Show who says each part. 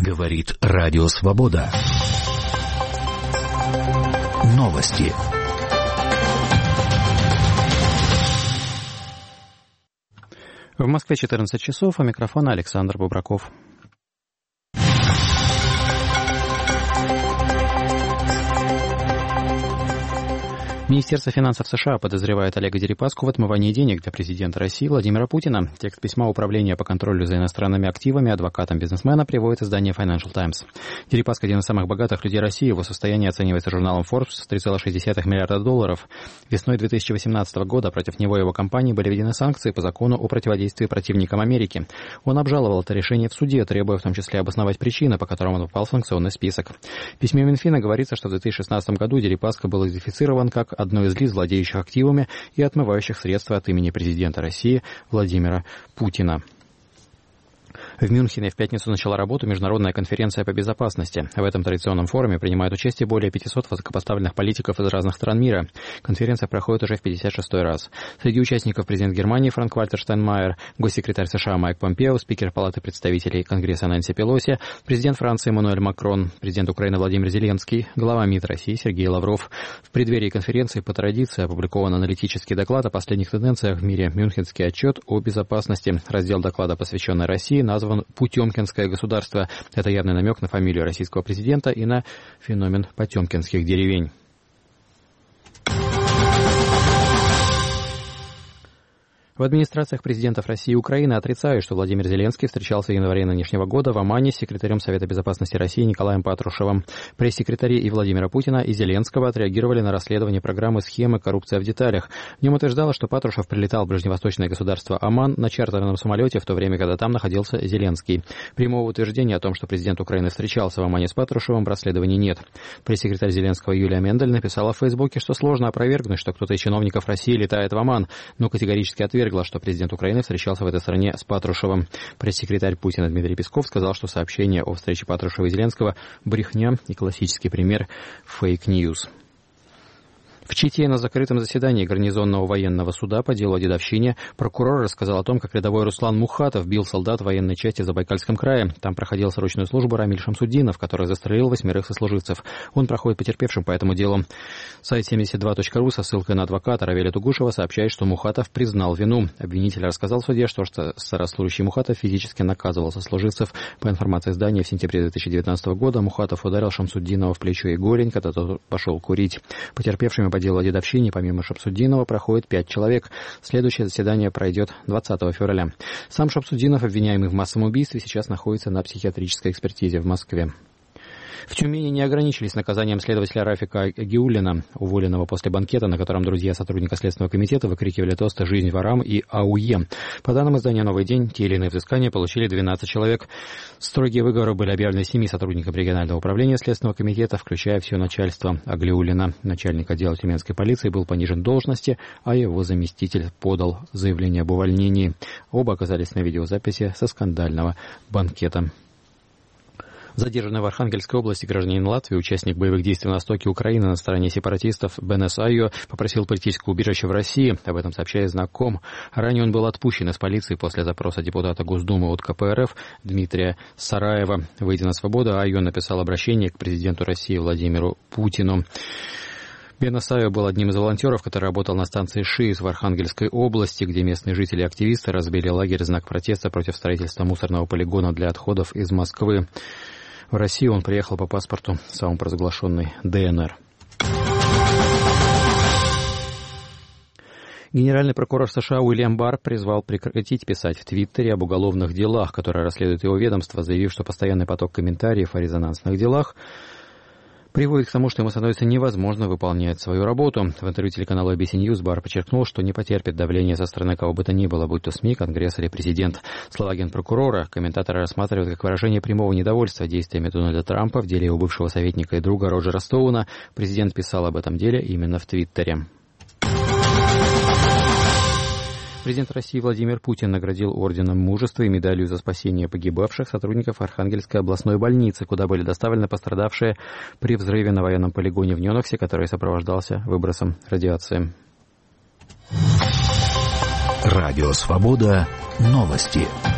Speaker 1: Говорит Радио Свобода. Новости.
Speaker 2: В Москве 14 часов, у микрофона Александр Бубраков. Министерство финансов США подозревает Олега Дерипаску в отмывании денег для президента России Владимира Путина. Текст письма Управления по контролю за иностранными активами адвокатом бизнесмена приводит издание Financial Times. Дерипаска – один из самых богатых людей России. Его состояние оценивается журналом Forbes в $3,6 миллиарда. Весной 2018 года против него и его компании были введены санкции по закону о противодействии противникам Америки. Он обжаловал это решение в суде, требуя в том числе обосновать причины, по которым он попал в санкционный список. В письме Минфина говорится, что в 2016 году Дерипаска был идентифицирован как одно из лиц, владеющих активами и отмывающих средства от имени президента России Владимира Путина. В Мюнхене в пятницу начала работу Международная конференция по безопасности. В этом традиционном форуме принимают участие более 500 высокопоставленных политиков из разных стран мира. Конференция проходит уже в 56-й раз. Среди участников президент Германии Франк-Вальтер Штайнмайер, госсекретарь США Майк Помпео, спикер Палаты представителей Конгресса Нэнси Пелоси, президент Франции Эммануэль Макрон, президент Украины Владимир Зеленский, глава МИД России Сергей Лавров. В преддверии конференции по традиции опубликован аналитический доклад о последних тенденциях в мире. Мюнхенский отчет о безопасности. Раздел доклада, посвященный России, назван «Потемкинское государство». Это явный намек на фамилию российского президента и на феномен потемкинских деревень. В администрациях президентов России и Украины отрицают, что Владимир Зеленский встречался в январе нынешнего года в Омане с секретарем Совета безопасности России Николаем Патрушевым. Пресс-секретари и Владимира Путина, и Зеленского отреагировали на расследование программы «Схемы. Коррупция в деталях». В нем утверждалось, что Патрушев прилетал в ближневосточное государство Оман на чартерном самолете в то время, когда там находился Зеленский. Прямого утверждения о том, что президент Украины встречался в Омане с Патрушевым, в расследовании нет. Пресс-секретарь Зеленского Юлия Мендель написала в Фейсбуке, что сложно опровергнуть, что кто-то из чиновников России летает в Оман, но категорически отвергла, что президент Украины встречался в этой стране с Патрушевым. Пресс-секретарь Путина Дмитрий Песков сказал, что сообщение о встрече Патрушева и Зеленского – брехня и классический пример фейк-ньюс. В Чите на закрытом заседании гарнизонного военного суда по делу о дедовщине прокурор рассказал о том, как рядовой Руслан Мухатов бил солдат военной части в Забайкальском крае. Там проходил срочную службу Рамиль Шамсуддинов, который застрелил 8 сослуживцев. Он проходит потерпевшим по этому делу. Сайт 72.ru со ссылкой на адвоката Равиля Тугушева сообщает, что Мухатов признал вину. Обвинитель рассказал в суде, что старослужащий Мухатов физически наказывал сослуживцев. По информации издания, в сентябре 2019 года Мухатов ударил Шамсуддинова в плечо и голень, когда тот пошел курить. Потерпевшими по делу о дедовщине помимо Шамсуддинова проходит 5 человек. Следующее заседание пройдет 20 февраля. Сам Шамсуддинов, обвиняемый в массовом убийстве, сейчас находится на психиатрической экспертизе в Москве. В Тюмени не ограничились наказанием следователя Рафика Агиуллина, уволенного после банкета, на котором друзья сотрудника Следственного комитета выкрикивали тосты «Жизнь ворам» и «АУЕ». По данным издания «Новый день», те или иные взыскания получили 12 человек. Строгие выговоры были объявлены 7 сотрудникам регионального управления Следственного комитета, включая все начальство Агиуллина. Начальник отдела тюменской полиции был понижен в должности, а его заместитель подал заявление об увольнении. Оба оказались на видеозаписи со скандального банкета. Задержанный в Архангельской области гражданин Латвии, участник боевых действий на востоке Украины на стороне сепаратистов Бенес Айо, попросил политическое убежище в России. Об этом сообщает знаком. Ранее он был отпущен из полиции после запроса депутата Госдумы от КПРФ Дмитрия Сараева. Выйдя на свободу, Айо написал обращение к президенту России Владимиру Путину. Бенес Айо был одним из волонтеров, который работал на станции ШИС в Архангельской области, где местные жители и активисты разбили лагерь в знак протеста против строительства мусорного полигона для отходов из Москвы. В Россию он приехал по паспорту самопровозглашенной ДНР. Генеральный прокурор США Уильям Барр призвал прекратить писать в Твиттере об уголовных делах, которые расследует его ведомство, заявив, что постоянный поток комментариев о резонансных делах приводит к тому, что ему становится невозможно выполнять свою работу. В интервью телеканалу ABC News Барр подчеркнул, что не потерпит давления со стороны кого бы то ни было, будь то СМИ, Конгресс или президент. Слова генпрокурора комментаторы рассматривают как выражение прямого недовольства действиями Дональда Трампа в деле его бывшего советника и друга Роджера Стоуна. Президент писал об этом деле именно в Твиттере. Президент России Владимир Путин наградил орденом Мужества и медалью за спасение погибавших сотрудников Архангельской областной больницы, куда были доставлены пострадавшие при взрыве на военном полигоне в Неноксе, который сопровождался выбросом радиации.
Speaker 1: Радио «Свобода». Новости.